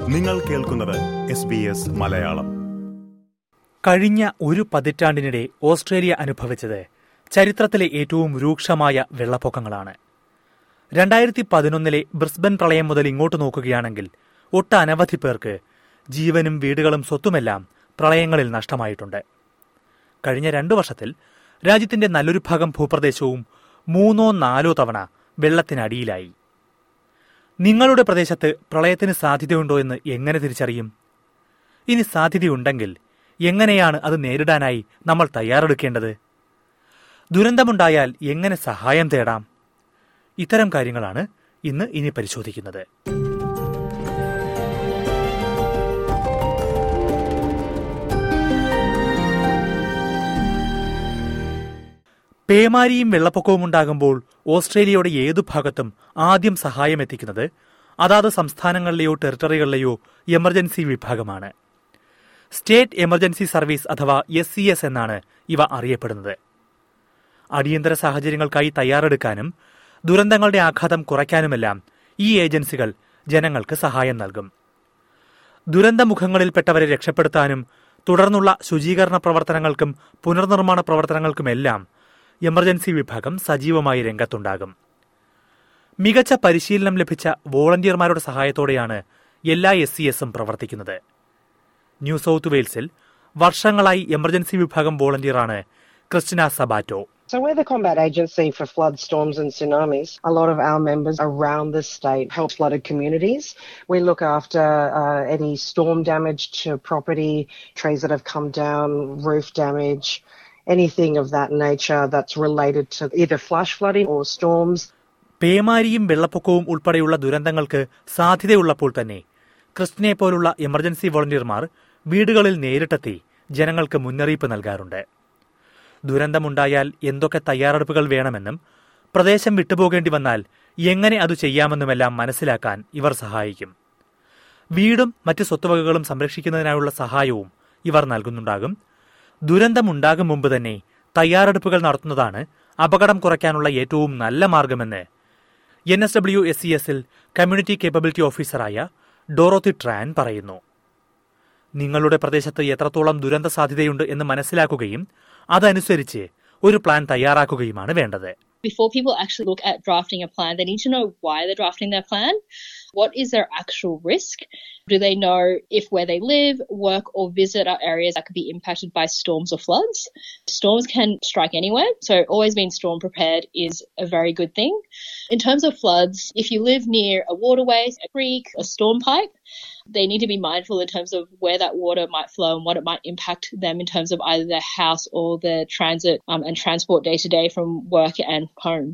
നിങ്ങൾ കേൾക്കുന്നത് SBS മലയാളം. കഴിഞ്ഞ ഒരു പതിറ്റാണ്ടിനിടെ ഓസ്ട്രേലിയ അനുഭവിച്ചത് ചരിത്രത്തിലെ ഏറ്റവും രൂക്ഷമായ വെള്ളപ്പൊക്കങ്ങളാണ്. 2011 ബ്രിസ്ബൻ പ്രളയം മുതൽ ഇങ്ങോട്ട് നോക്കുകയാണെങ്കിൽ ഒട്ടനവധി പേർക്ക് ജീവനും വീടുകളും സ്വത്തുമെല്ലാം പ്രളയങ്ങളിൽ നഷ്ടമായിട്ടുണ്ട്. കഴിഞ്ഞ 2 വർഷത്തിൽ രാജ്യത്തിന്റെ നല്ലൊരു ഭാഗം ഭൂപ്രദേശവും 3-4 തവണ വെള്ളത്തിനടിയിലായി. നിങ്ങളുടെ പ്രദേശത്ത് പ്രളയത്തിന് സാധ്യതയുണ്ടോ എന്ന് എങ്ങനെ തിരിച്ചറിയും? ഇനി സാധ്യതയുണ്ടെങ്കിൽ എങ്ങനെയാണ് അത് നേരിടാനായി നമ്മൾ തയ്യാറെടുക്കേണ്ടത്? ദുരന്തമുണ്ടായാൽ എങ്ങനെ സഹായം തേടാം? ഇത്തരം കാര്യങ്ങളാണ് ഇനി പരിശോധിക്കുന്നത്. പേമാരിയും വെള്ളപ്പൊക്കവും ഉണ്ടാകുമ്പോൾ ഓസ്ട്രേലിയയുടെ ഏതു ഭാഗത്തും ആദ്യം സഹായം എത്തിക്കുന്നത് അതാത് സംസ്ഥാനങ്ങളിലെയോ ടെറിട്ടറികളിലെയോ എമർജൻസി വിഭാഗമാണ്. സ്റ്റേറ്റ് എമർജൻസി സർവീസ് അഥവാ SES എന്നാണ് ഇവ അറിയപ്പെടുന്നത്. അടിയന്തര സാഹചര്യങ്ങൾക്കായി തയ്യാറെടുക്കാനും ദുരന്തങ്ങളുടെ ആഘാതം കുറയ്ക്കാനുമെല്ലാം ഈ ഏജൻസികൾ ജനങ്ങൾക്ക് സഹായം നൽകും. ദുരന്തമുഖങ്ങളിൽപ്പെട്ടവരെ രക്ഷപ്പെടുത്താനും തുടർന്നുള്ള ശുചീകരണ പ്രവർത്തനങ്ങൾക്കും പുനർനിർമ്മാണ പ്രവർത്തനങ്ങൾക്കുമെല്ലാം എമർജൻസി വിഭാഗം സജീവമായി രംഗത്തുണ്ടാകും. മികച്ച പരിശീലനം ലഭിച്ച വോളണ്ടിയർമാരുടെ സഹായത്തോടെയാണ് എല്ലാ SESഉം പ്രവർത്തിക്കുന്നത്. ന്യൂ സൌത്ത് വെയിൽസിൽ വർഷങ്ങളായി എമർജൻസി വിഭാഗം വോളണ്ടിയറാണ് Christina സബാറ്റോ. So we're the combat agency for floods, storms and tsunamis. A lot of our members around the state help flooded communities. We look after any storm damage to property, trees that have come down, roof damage, anything of that nature that's related to either flash flooding or storms. പേമാരിയും വെള്ളപ്പൊക്കവും ഉൾപ്പെടെയുള്ള ദുരന്തങ്ങൾക്ക് സാധ്യതയുള്ളപ്പോൾ തന്നെ ക്രിസ്റ്റിനെ പോലുള്ള emergency വോളണ്ടിയർമാർ വീടുകളിൽ നേരിട്ടെത്തി ജനങ്ങൾക്ക് മുന്നറിയിപ്പ് നൽകാറുണ്ട്. ദുരന്തമുണ്ടായാൽ എന്തൊക്കെ തയ്യാറെടുപ്പുകൾ വേണമെന്നും പ്രദേശം വിട്ടുപോകേണ്ടി വന്നാൽ എങ്ങനെ അത് ചെയ്യാമെന്നുമെല്ലാം മനസ്സിലാക്കാൻ ഇവർ സഹായിക്കും. വീടും മറ്റ് സ്വത്തുവകകളും സംരക്ഷിക്കുന്നതിനായുള്ള സഹായവും ഇവർ നൽകുന്നുണ്ടാകും. ദുരന്തമുണ്ടാകും മുമ്പ് തന്നെ തയ്യാറെടുപ്പുകൾ നടത്തുന്നതാണ് അപകടം കുറയ്ക്കാനുള്ള ഏറ്റവും നല്ല മാർഗമെന്ന് NSW-SESൽ കമ്മ്യൂണിറ്റി കേപ്പബിലിറ്റി ഓഫീസറായ ഡോറോത്തി ട്രാൻ പറയുന്നു. നിങ്ങളുടെ പ്രദേശത്ത് എത്രത്തോളം ദുരന്ത സാധ്യതയുണ്ട് എന്ന് മനസ്സിലാക്കുകയും അതനുസരിച്ച് ഒരു പ്ലാൻ തയ്യാറാക്കുകയുമാണ് വേണ്ടത്. Before people actually look at drafting a plan, they need to know why they're drafting their plan. What is their actual risk? Do they know if where they live, work or visit are areas that could be impacted by storms or floods? Storms can strike anywhere, so always being storm prepared is a very good thing. In terms of floods, if you live near a waterway, a creek, a storm pipe, they need to be mindful in terms of where that water might flow and what it might impact them in terms of either their house or their transit and transport day to day from work and home.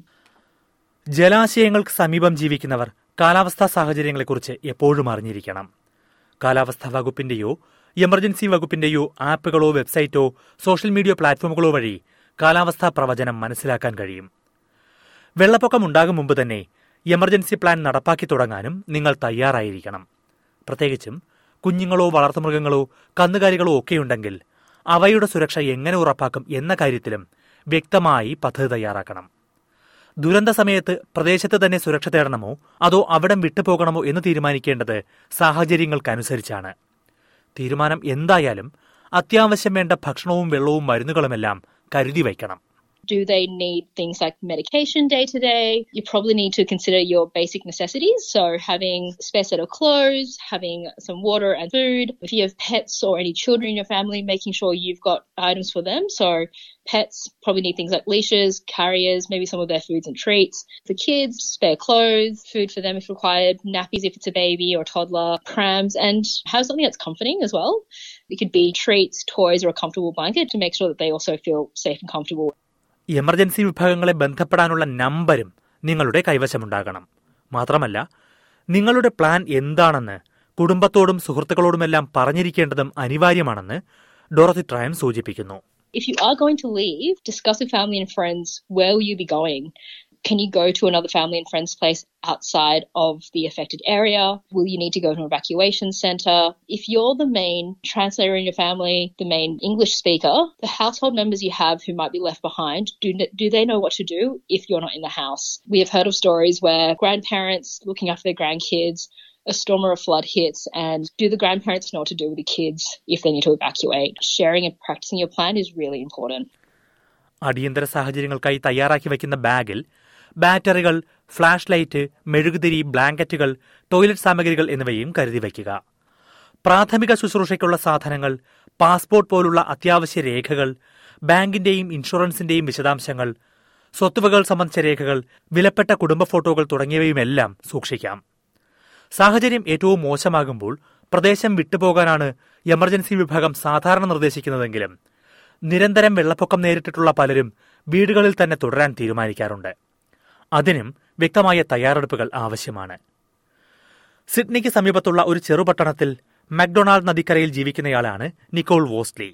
ജലാശയങ്ങൾക്ക് സമീപം ജീവിക്കുന്നവർ കാലാവസ്ഥാ സാഹചര്യങ്ങളെക്കുറിച്ച് എപ്പോഴും അറിഞ്ഞിരിക്കണം. കാലാവസ്ഥാ വകുപ്പിന്റെയോ emergency വകുപ്പിന്റെയോ ആപ്പുകളോ വെബ്സൈറ്റോ സോഷ്യൽ മീഡിയ പ്ലാറ്റ്ഫോമുകളോ വഴി കാലാവസ്ഥാ പ്രവചനം മനസ്സിലാക്കാൻ കഴിയും. വെള്ളപ്പൊക്കം ഉണ്ടാകും മുമ്പ് തന്നെ എമർജൻസി പ്ലാൻ നടപ്പാക്കി തുടങ്ങാനും നിങ്ങൾ തയ്യാറായിരിക്കണം. പ്രത്യേകിച്ചും കുഞ്ഞുങ്ങളോ വളർത്തുമൃഗങ്ങളോ കന്നുകാലികളോ ഒക്കെയുണ്ടെങ്കിൽ അവയുടെ സുരക്ഷ എങ്ങനെ ഉറപ്പാക്കും എന്ന കാര്യത്തിലും വ്യക്തമായി പദ്ധതി തയ്യാറാക്കണം. ദുരന്ത സമയത്ത് പ്രദേശത്ത് തന്നെ സുരക്ഷ തേടണമോ അതോ അവിടം വിട്ടുപോകണമോ എന്ന് തീരുമാനിക്കേണ്ടത് സാഹചര്യങ്ങൾക്കനുസരിച്ചാണ്. തീരുമാനം എന്തായാലും അത്യാവശ്യം വേണ്ട ഭക്ഷണവും വെള്ളവും മരുന്നുകളുമെല്ലാം കരുതി വയ്ക്കണം. Do they need things like medication day to day? You probably need to consider your basic necessities. So having a spare set of clothes, having some water and food. If you have pets or any children in your family, making sure you've got items for them. So pets probably need things like leashes, carriers, maybe some of their foods and treats. For kids, spare clothes, food for them if required, nappies if it's a baby or toddler, prams, and have something that's comforting as well. It could be treats, toys, or a comfortable blanket to make sure that they also feel safe and comfortable. Emergency വിഭാഗങ്ങളെ ബന്ധപ്പെടാനുള്ള നമ്പരും നിങ്ങളുടെ കൈവശമുണ്ടാകണം. മാത്രമല്ല, നിങ്ങളുടെ plan എന്താണെന്ന് കുടുംബത്തോടും സുഹൃത്തുക്കളോടുമെല്ലാം പറഞ്ഞിരിക്കേണ്ടതും അനിവാര്യമാണെന്ന് ഡോറത്തി ട്രയൻ സൂചിപ്പിക്കുന്നു. If you are going to leave, discuss with family and friends where will you be going. Can you go to another family and friends place outside of the affected area? Will you need to go to an evacuation centre? If you're the main translator in your family, the main English speaker, the household members you have who might be left behind, do they know what to do if you're not in the house? We have heard of stories where grandparents looking after their grandkids a storm or a flood hits, and do the grandparents know what to do with the kids if they need to evacuate? Sharing and practicing your plan is really important. അടിയന്തര സാഹചര്യങ്ങൾക്കായി തയ്യാറാക്കി വയ്ക്കുന്ന ബാഗിൽ ബാറ്ററികൾ, flash light, മെഴുകുതിരി, ബ്ലാങ്കറ്റുകൾ, toilet സാമഗ്രികൾ എന്നിവയും കരുതി വയ്ക്കുക. പ്രാഥമിക ശുശ്രൂഷയ്ക്കുള്ള സാധനങ്ങൾ, പാസ്പോർട്ട് പോലുള്ള അത്യാവശ്യ രേഖകൾ, ബാങ്കിന്റെയും ഇൻഷുറൻസിന്റെയും വിശദാംശങ്ങൾ, സ്വത്തുവകൾ സംബന്ധിച്ച രേഖകൾ, വിലപ്പെട്ട കുടുംബ ഫോട്ടോകൾ തുടങ്ങിയവയുമെല്ലാം സൂക്ഷിക്കാം. സാഹചര്യം ഏറ്റവും മോശമാകുമ്പോൾ പ്രദേശം വിട്ടുപോകാനാണ് എമർജൻസി വിഭാഗം സാധാരണ നിർദ്ദേശിക്കുന്നതെങ്കിലും നിരന്തരം വെള്ളപ്പൊക്കം നേരിട്ടിട്ടുള്ള പലരും വീടുകളിൽ തന്നെ തുടരാൻ തീരുമാനിക്കാറുണ്ട്. അതിനും വ്യക്തമായ തയ്യാറെടുപ്പുകൾ ആവശ്യമാണ്. സിഡ്നിക്ക് സമീപത്തുള്ള ഒരു ചെറുപട്ടണത്തിൽ മക്ഡൊണാൾഡ് നദിക്കരയിൽ ജീവിക്കുന്നയാളാണ് നിക്കോൾ വോസ്ലി.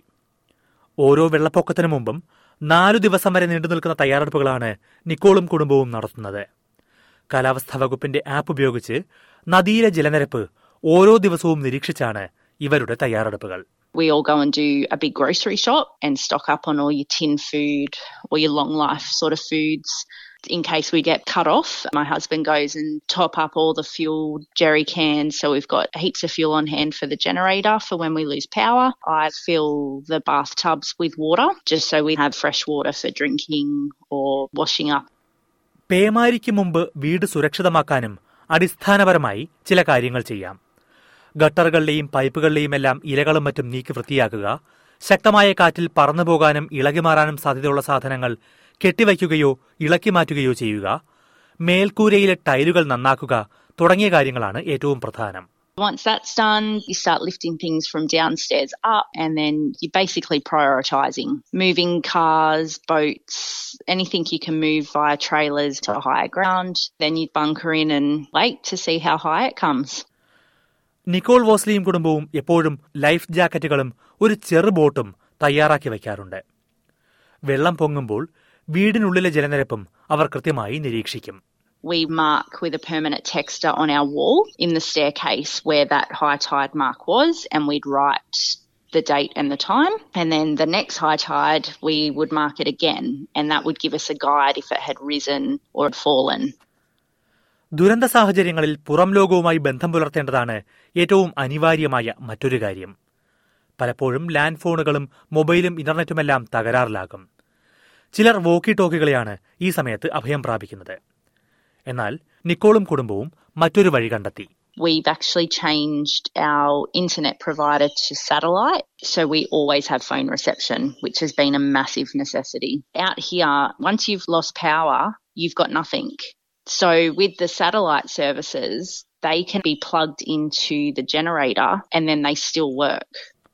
ഓരോ വെള്ളപ്പൊക്കത്തിനു മുമ്പും 4 ദിവസം വരെ നീണ്ടുനിൽക്കുന്ന തയ്യാറെടുപ്പുകളാണ് നിക്കോളും കുടുംബവും നടത്തുന്നത്. കാലാവസ്ഥാ വകുപ്പിന്റെ ആപ്പ് ഉപയോഗിച്ച് നദിയിലെ ജലനിരപ്പ് ഓരോ ദിവസവും നിരീക്ഷിച്ചാണ് ഇവരുടെ തയ്യാറെടുപ്പുകൾ. We all go and do a big grocery shop and stock up on all your tin food or your long life sort of foods in case we get cut off. My husband goes and top up all the fuel jerry cans, so we've got heaps of fuel on hand for the generator for when we lose power. I fill the bathtubs with water just so we have fresh water for drinking or washing up. പേമാരിക്ക് മുമ്പ് വീട് സുരക്ഷിതമാക്കാനും അടിസ്ഥാനപരമായി ചില കാര്യങ്ങൾ ചെയ്യാം. ഗട്ടറുകളിലെയും പൈപ്പുകളിലെയും എല്ലാം ഇലകളും മറ്റും നീക്കി വൃത്തിയാക്കുക. ശക്തമായ കാറ്റിൽ പറന്നുപോകാനും ഇളകിമാറാനും സാധ്യതയുള്ള സാധനങ്ങൾ കെട്ടിവയ്ക്കുകയോ ഇളക്കി മാറ്റുകയോ ചെയ്യുക. മേൽക്കൂരയിലെ ടൈലുകൾ നന്നാക്കുക തുടങ്ങിയ കാര്യങ്ങളാണ് ഏറ്റവും പ്രധാനം. Once that's done, you start lifting things from downstairs up, and then you're basically prioritising. Moving cars, boats, anything you can move via trailers to higher ground. Then you bunker in and wait to see how high it comes. Nicole വോസ്ലിയും കുടുംബവും എപ്പോഴും life ജാക്കറ്റുകളും ഒരു ചെറു ബോട്ടും തയ്യാറാക്കി വയ്ക്കാറുണ്ട്. വെള്ളം പൊങ്ങുമ്പോൾ വീടിനുള്ളിലെ ജലനിരപ്പും അവർ കൃത്യമായി നിരീക്ഷിക്കും. We mark with a permanent texter on our wall in the staircase where that high tide mark was, and we'd write the date and the time. And then the next high tide, we would mark it again, and that would give us a guide if it had risen or had fallen. ദുരന്ത സാഹചര്യങ്ങളിൽ പുറം ലോകവുമായി ബന്ധം പുലർത്തേണ്ടതാണ് ഏറ്റവും അനിവാര്യമായ മറ്റൊരു കാര്യം. പലപ്പോഴും ലാൻഡ് ഫോണുകളും മൊബൈലും ഇന്റർനെറ്റുമെല്ലാം തകരാറിലാകും. ചിലർ വോക്കി ടോക്കികളെയാണ് ഈ സമയത്ത് അഭയം പ്രാപിക്കുന്നത്. എന്നാൽ നിക്കോളും കുടുംബവും മറ്റൊരു വഴി കണ്ടെത്തി. We've actually changed our internet provider to satellite, so we always have phone reception, which has been a massive necessity. Out here, once you've lost power, you've got nothing. So with the satellite services, they can be plugged into the generator and then they still work.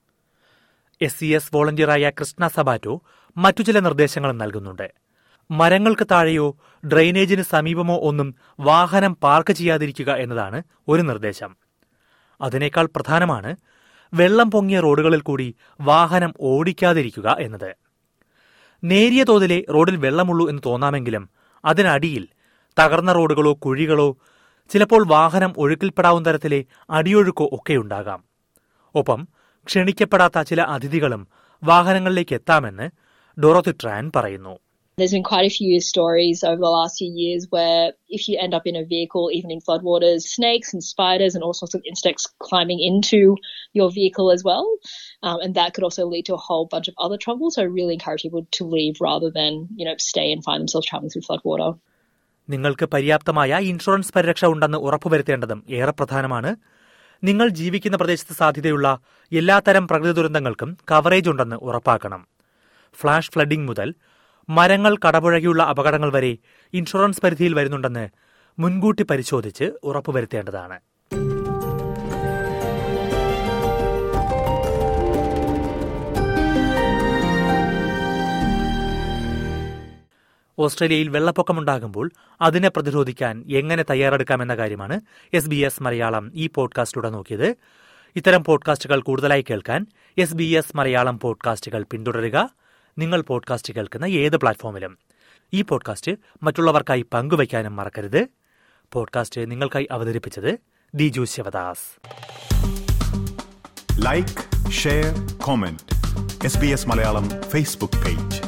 SCS വോളണ്ടിയറായ Krishna സബാറ്റോ മറ്റു ചില നിർദ്ദേശങ്ങളും നൽകുന്നുണ്ട്. മരങ്ങൾക്ക് താഴെയോ ഡ്രെയിനേജിന് സമീപമോ ഒന്നും വാഹനം park ചെയ്യാതിരിക്കുക എന്നതാണ് ഒരു നിർദ്ദേശം. അതിനേക്കാൾ പ്രധാനമാണ് വെള്ളം പൊങ്ങിയ റോഡുകളിൽ കൂടി വാഹനം ഓടിക്കാതിരിക്കുക എന്നത്. നേരിയ തോതിലെ റോഡിൽ വെള്ളമുള്ളൂ എന്ന് തോന്നാമെങ്കിലും അതിനടിയിൽ തകർന്ന റോഡുകളോ കുഴികളോ ചിലപ്പോൾ വാഹനം ഒഴുക്കിൽപ്പെടാവുന്ന തരത്തിലെ അടിയൊഴുക്കോ ഒക്കെയുണ്ടാകാം. ഒപ്പം ക്ഷണിക്കപ്പെടാത്ത ചില അതിഥികളും വാഹനങ്ങളിലേക്ക് എത്താമെന്ന് ഡോറോത്തി ട്രാൻ പറയുന്നു. There's been quite a few stories over the last few years where if you end up in a vehicle, even in floodwaters, snakes and spiders and all sorts of insects climbing into your vehicle as well. And that could also lead to a whole bunch of other trouble. So I really encourage people to leave rather than, stay and find themselves traveling through floodwater. നിങ്ങൾക്ക് പര്യാപ്തമായ insurance പരിരക്ഷ ഉണ്ടെന്ന് ഉറപ്പുവരുത്തേണ്ടതും ഏറെ പ്രധാനമാണ്. നിങ്ങൾ ജീവിക്കുന്ന പ്രദേശത്ത് സാധ്യതയുള്ള എല്ലാത്തരം പ്രകൃതി ദുരന്തങ്ങൾക്കും കവറേജ് ഉണ്ടെന്ന് ഉറപ്പാക്കണം. ഫ്ലാഷ് ഫ്ലഡിംഗ് മുതൽ മരങ്ങൾ കടപുഴകിയുള്ള അപകടങ്ങൾ വരെ ഇൻഷുറൻസ് പരിധിയിൽ വരുന്നുണ്ടെന്ന് മുൻകൂട്ടി പരിശോധിച്ച് ഉറപ്പുവരുത്തേണ്ടതാണ്. ഓസ്ട്രേലിയയിൽ വെള്ളപ്പൊക്കമുണ്ടാകുമ്പോൾ അതിനെ പ്രതിരോധിക്കാൻ എങ്ങനെ തയ്യാറെടുക്കാമെന്ന കാര്യമാണ് SBS മലയാളം ഈ പോഡ്കാസ്റ്റിലൂടെ നോക്കിയത്. ഇത്തരം പോഡ്കാസ്റ്റുകൾ കൂടുതലായി കേൾക്കാൻ SBS മലയാളം പോഡ്കാസ്റ്റുകൾ പിന്തുടരുക. നിങ്ങൾ പോഡ്കാസ്റ്റ് കേൾക്കുന്ന ഏത് പ്ലാറ്റ്ഫോമിലും ഈ പോഡ്കാസ്റ്റ് മറ്റുള്ളവർക്കായി പങ്കുവയ്ക്കാനും മറക്കരുത്. പോഡ്കാസ്റ്റ് നിങ്ങൾക്കായി അവതരിപ്പിച്ചത് Diju Sivadas. Like, share, comment. SBS Malayalam Facebook page.